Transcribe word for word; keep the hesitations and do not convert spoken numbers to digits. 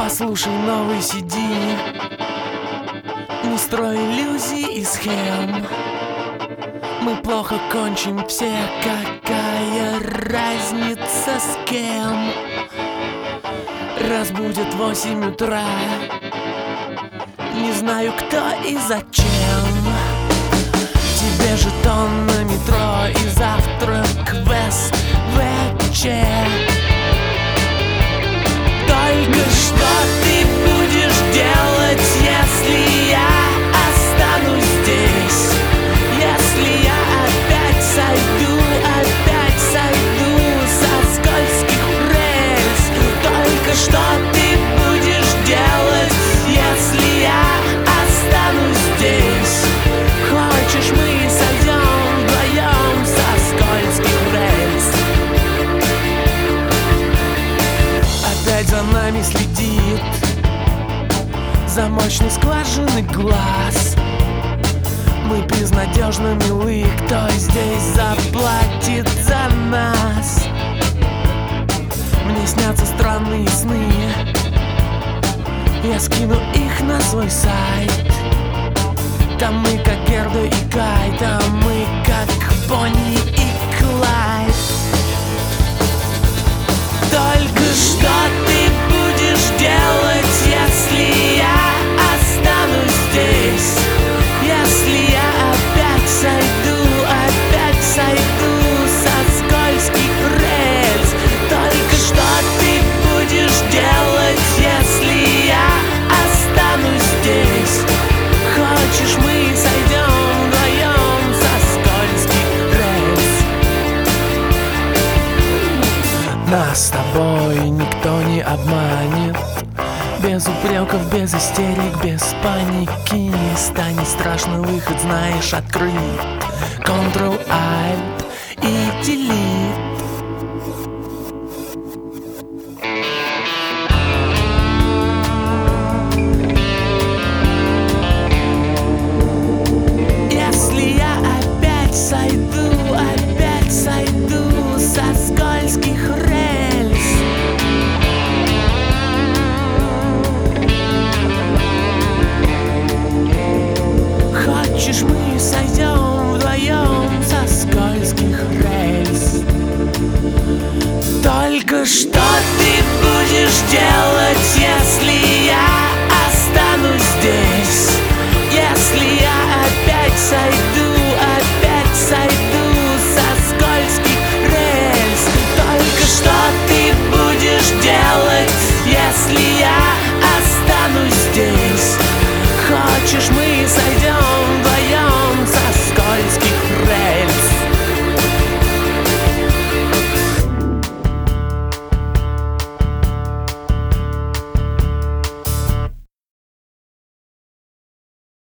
Послушай новый си ди, не строй иллюзий и схем. Мы плохо кончим все, какая разница с кем. Разбудит восемь утра, не знаю кто и зачем. Тебе жетон на метро и завтрак в эс вэ че. Только что ты будешь делать, если я останусь здесь? Если я опять сойду, опять сойду со скользких рельс? Только что ты будешь делать, если я останусь здесь? Хочешь, мы сойдем вдвоем со скользких рельс? Опять за нами следит замочной скважины глаз. Мы безнадежно милы, кто здесь заплатит за нас? Мне снятся странные сны, я скину их на свой сайт. Там мы как Герда и Кай, там мы как Бонни и Клайд. Только что ты будешь делать, если я останусь здесь? Если я опять сойду, опять сойду со скользких рельс? Только что ты будешь делать, если я останусь здесь? Хочешь, мы сойдем вдвоем со скользких рельс? Нас с тобой никто не обманет. Без упреков, без истерик, без паники. Станет страшно, выход знаешь, открыть. Ctrl-Alt и Delete. Если я опять сойду, опять сойду со скользких рельс? Хочешь, мы сойдем вдвоем со скользких рельс? Только что ты будешь делать, если я останусь здесь? Если я опять сойду,